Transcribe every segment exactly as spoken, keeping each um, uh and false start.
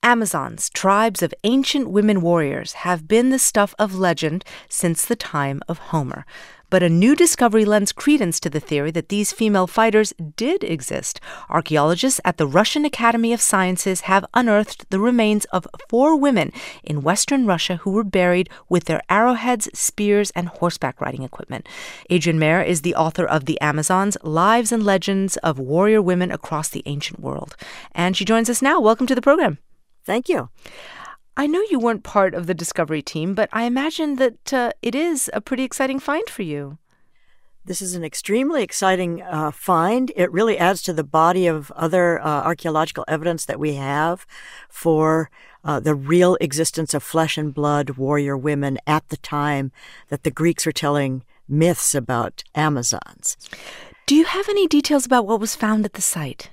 Amazons, tribes of ancient women warriors, have been the stuff of legend since the time of Homer. But a new discovery lends credence to the theory that these female fighters did exist. Archaeologists at the Russian Academy of Sciences have unearthed the remains of four women in western Russia who were buried with their arrowheads, spears, and horseback riding equipment. Adrienne Mayer is the author of The Amazons, Lives and Legends of Warrior Women Across the Ancient World. And she joins us now. Welcome to the program. Thank you. I know you weren't part of the discovery team, but I imagine that uh, it is a pretty exciting find for you. This is an extremely exciting uh, find. It really adds to the body of other uh, archaeological evidence that we have for uh, the real existence of flesh and blood warrior women at the time that the Greeks were telling myths about Amazons. Do you have any details about what was found at the site?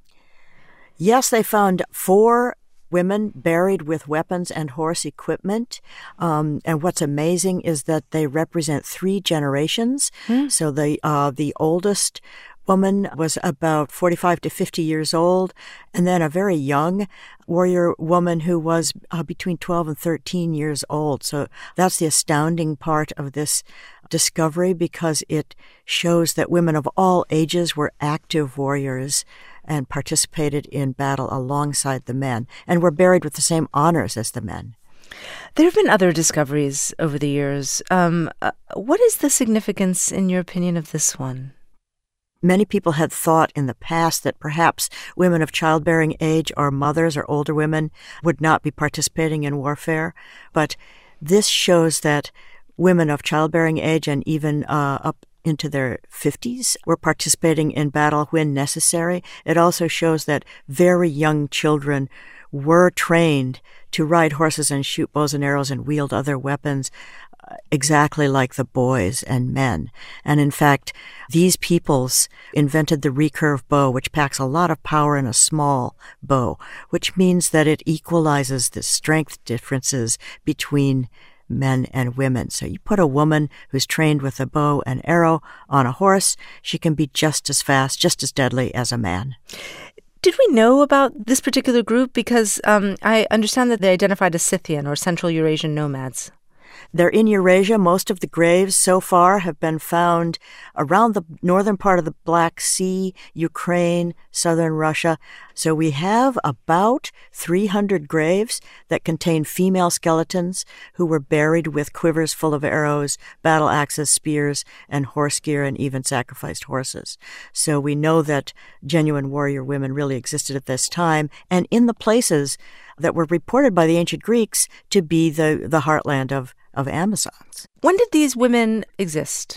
Yes, they found four women buried with weapons and horse equipment. Um, and what's amazing is that they represent three generations. Hmm. So the uh, the oldest woman was about forty-five to fifty years old, and then a very young warrior woman who was uh, between twelve and thirteen years old. So that's the astounding part of this discovery, because it shows that women of all ages were active warriors and participated in battle alongside the men, and were buried with the same honors as the men. There have been other discoveries over the years. Um, uh, what is the significance, in your opinion, of this one? Many people had thought in the past that perhaps women of childbearing age or mothers or older women would not be participating in warfare, but this shows that women of childbearing age and even uh, up into their fifties were participating in battle when necessary. It also shows that very young children were trained to ride horses and shoot bows and arrows and wield other weapons uh, exactly like the boys and men. And in fact, these peoples invented the recurve bow, which packs a lot of power in a small bow, which means that it equalizes the strength differences between men and women. So you put a woman who's trained with a bow and arrow on a horse, she can be just as fast, just as deadly as a man. Did we know about this particular group? Because um, I understand that they identified as Scythian or Central Eurasian nomads. They're in Eurasia. Most of the graves so far have been found around the northern part of the Black Sea, Ukraine, southern Russia. So we have about three hundred graves that contain female skeletons who were buried with quivers full of arrows, battle axes, spears, and horse gear, and even sacrificed horses. So we know that genuine warrior women really existed at this time, and in the places that were reported by the ancient Greeks to be the, the heartland of, of Amazons. When did these women exist?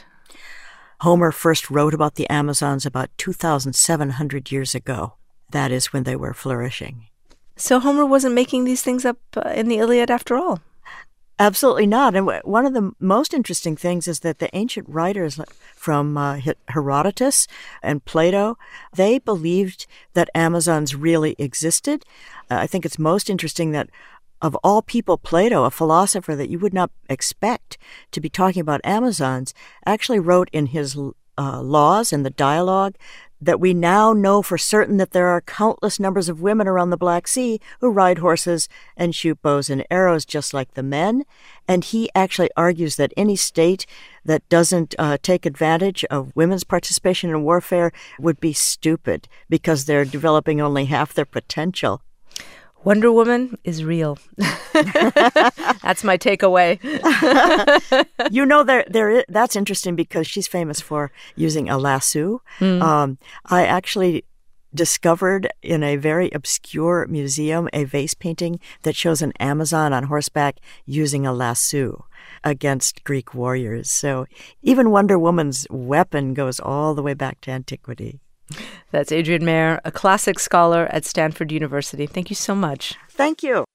Homer first wrote about the Amazons about two thousand seven hundred years ago. That is when they were flourishing. So Homer wasn't making these things up uh, in the Iliad after all? Absolutely not. And w- one of the most interesting things is that the ancient writers from uh, Herodotus and Plato, they believed that Amazons really existed. Uh, I think it's most interesting that of all people, Plato, a philosopher that you would not expect to be talking about Amazons, actually wrote in his uh, laws and the dialogue that we now know for certain that there are countless numbers of women around the Black Sea who ride horses and shoot bows and arrows just like the men. And he actually argues that any state that doesn't uh, take advantage of women's participation in warfare would be stupid because they're developing only half their potential. Wonder Woman is real. That's my takeaway. You know, there, there is, that's interesting because she's famous for using a lasso. Mm. Um, I actually discovered in a very obscure museum a vase painting that shows an Amazon on horseback using a lasso against Greek warriors. So even Wonder Woman's weapon goes all the way back to antiquity. That's Adrienne Mayer, a classics scholar at Stanford University. Thank you so much. Thank you.